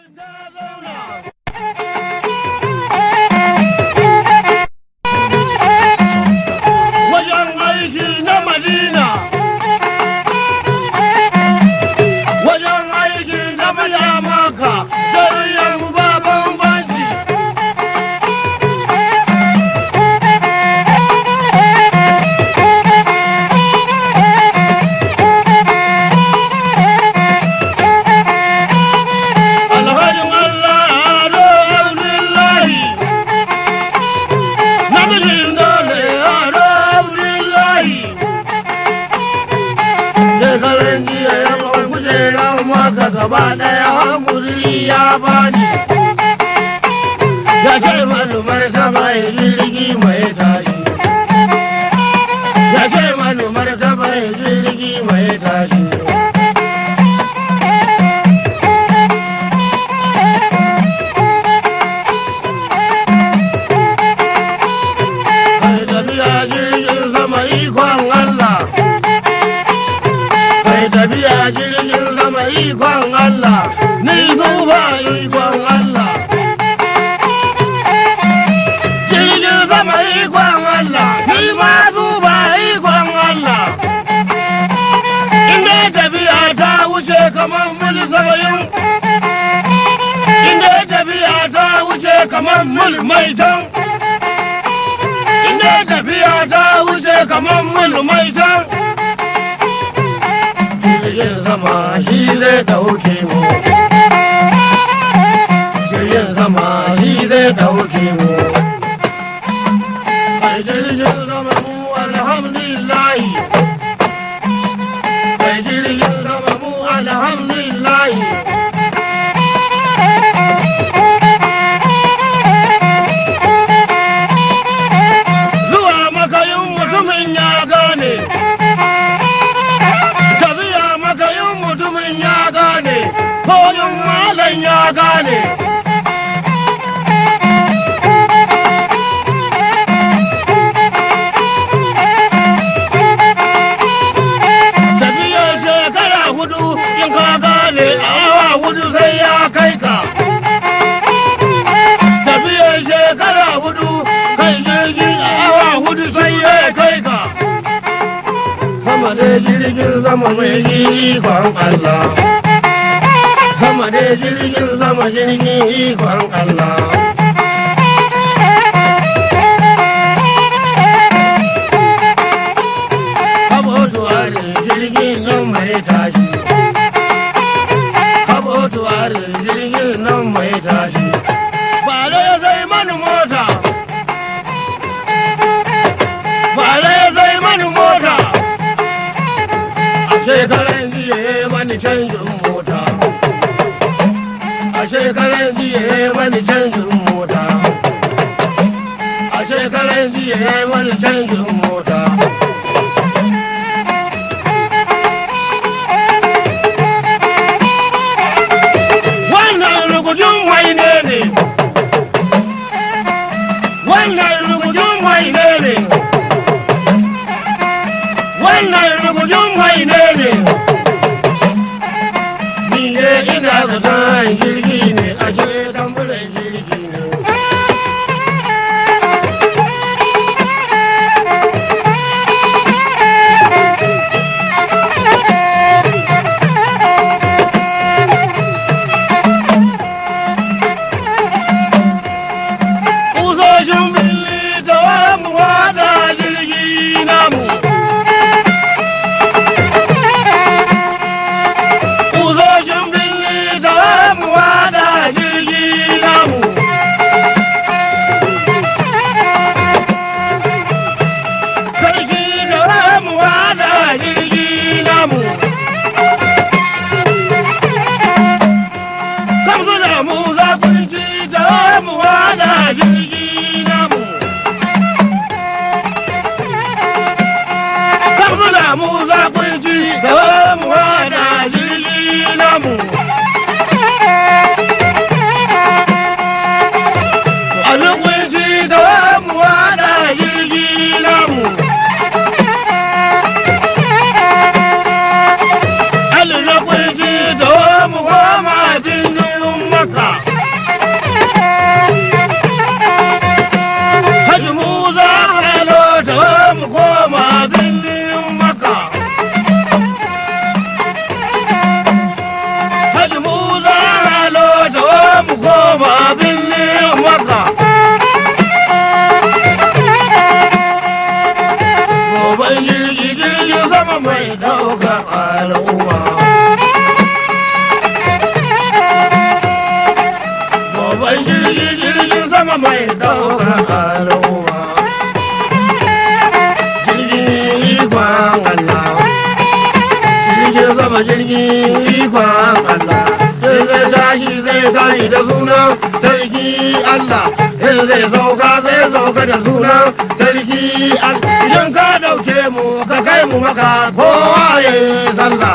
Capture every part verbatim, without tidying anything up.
Gaba ɗaya hankuri ya bani ya ce manumar taba jirgi mai tashi ya ce manumar taba jirgi mai tashi kai tafiya jirgin sama ikon Allah kai tafiya jirgin sama ikon Allah ni zuba ikon Allah jirgin sama ikon Allah ni ma zuba ikon Allah inda tafiya ta wuce kamar mil saba'in inda tafiya ta wuce kamar mil maitan inda tafiya ta wuce kamar mil maitan jirgin sama shi zai dauke mu jirgin sama shi zai dauke mu kai jirgin sama mu alhamdulillahi kai jirgin sama mu alhamdulillahi zuwa makayin mutumin ya gane koyon malam ya gane tafiyar shekara hudu in ka gane awa hudu sai ya kai ka tafiyar shekara hudu kai jirgin awa hudu sai ya kai ka sama da jirgin sama mai ikon Allah sama da jirgin sama jirgin ikon Allah. Habotuwarin jirgin nan mai tashi. Habotuwarin jirgin nan mai tashi. Bala ya zai mani mota. Bala ya zai mani mota. A shekaran jiya mani canjin mota. A shekaran jiya wani canjin mota a shekaran jiya wani canjin mota wannan rugujin mai ne ne wannan rugujin mai ne ne wannan rugujin mai ne ne ni ne ina zaton jirgi ne a ce tambulan jirgi ne kusoshin birni ta mu wada jirgi namu kusoshin birni ta mu wada jirgi tashi da sunan sarki Allah in zai sauka zai sauka da sunan sarki Allah idan ka dauke mu ka kai mu maka kowa ya yi sallah.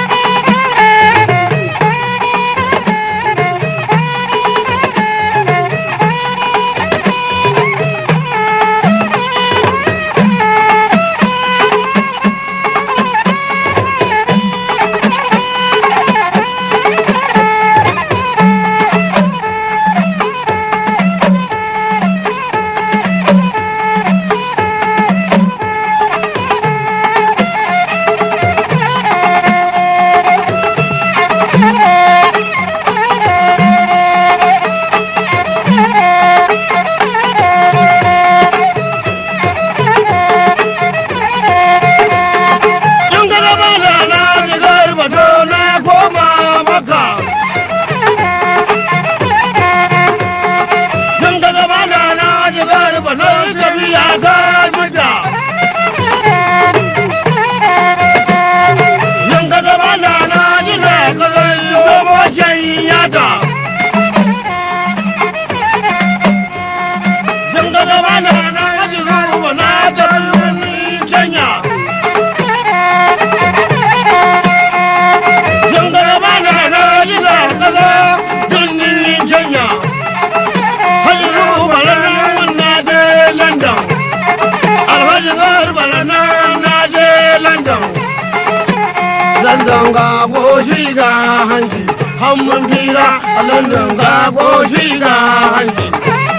London ga goshi ga hanci, hannun fira a London ga goshi ga hanci.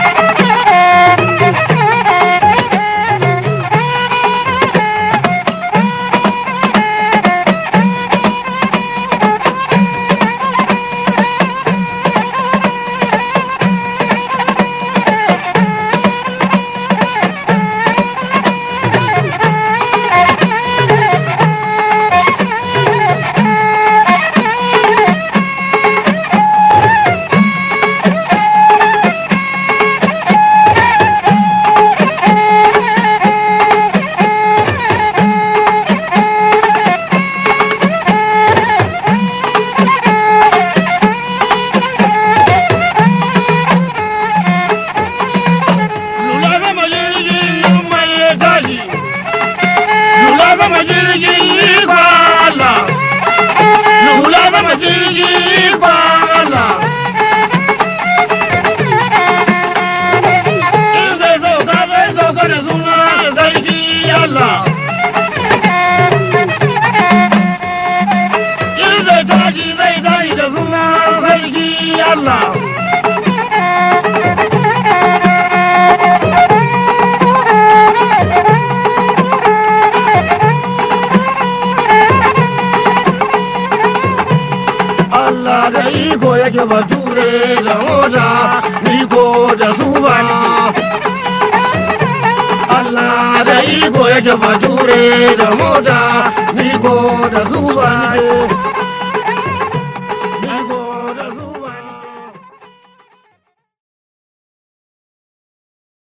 Allah Allah da iko yake bature da mota iko da su ba Allah da iko yake bature da mota